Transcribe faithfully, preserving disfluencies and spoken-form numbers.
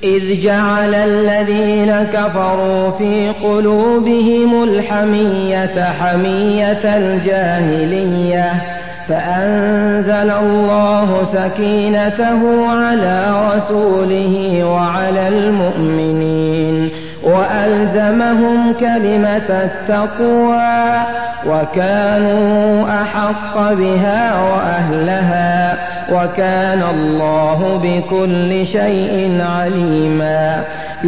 إذ جعل الذين كفروا في قلوبهم الحمية حمية الجاهلية فأنزل الله سكينته على رسوله وعلى المؤمنين وألزمهم كلمة التقوى وكانوا أحق بها وأهلها وكان الله بكل شيء عليما.